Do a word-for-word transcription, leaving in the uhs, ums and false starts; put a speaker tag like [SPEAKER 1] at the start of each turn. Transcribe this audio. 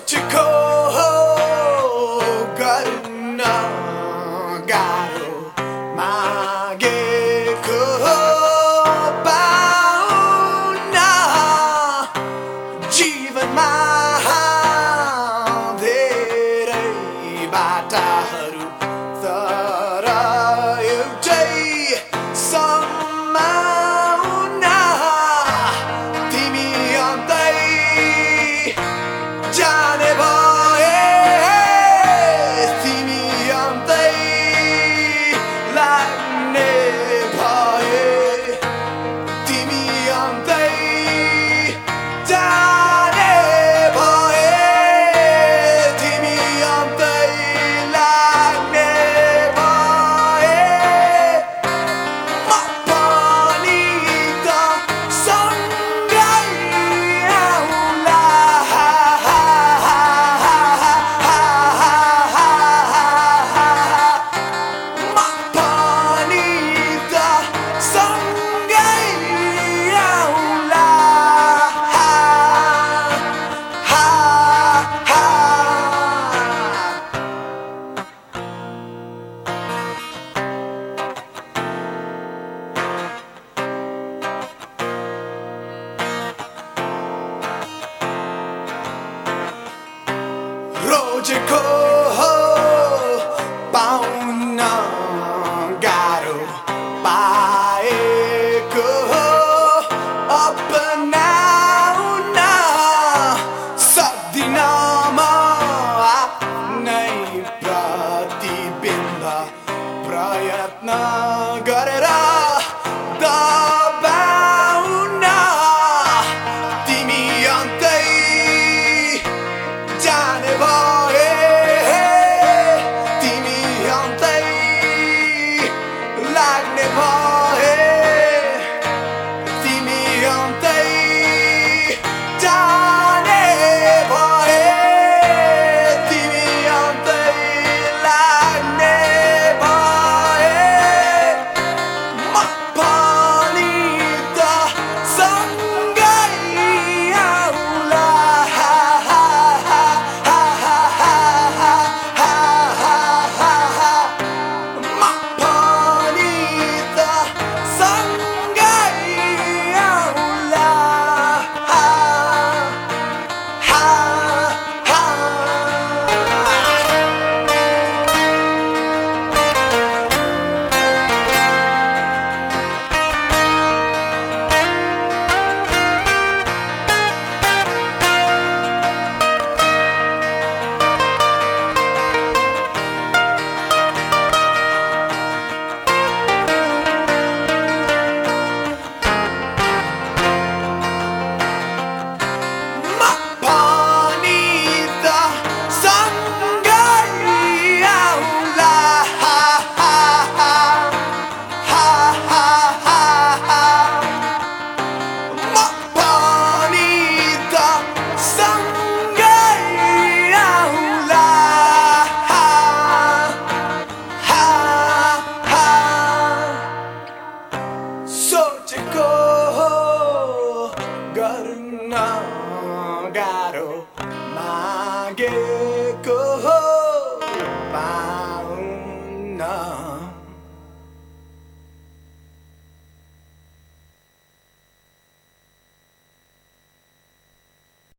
[SPEAKER 1] सोचेको गर्न गाह्रो मागेको पाउन जीवनमा धेरै बाटाहरू तर एउटै सम्माउना तिमी अन्तै जाने भए तिमी अन्तै लाग्ने भए तिमी अन्तै जाने भए तिमी अन्तै लाग्ने भए म पनि त सँगै आउँला म पनि त सँगै आउँला रोजेको पाउन गाह्रो पाएको अपनाउन सक्दिन म आफ्नै प्रतिबिम्ब प्रयत्न गरेर दबाउन तिमी अन्तै जाने भए तिमी अन्तै लाग्ने भए तिमी अन्तै जाने भए तिमी अन्तै लाग्ने भए म पनि त सँगै आउँला म पनि त सँगै आउँला म पनि त सँगै आउँला म पनि त सँगै आउँला सोचेको गर्न गाह्रो मागे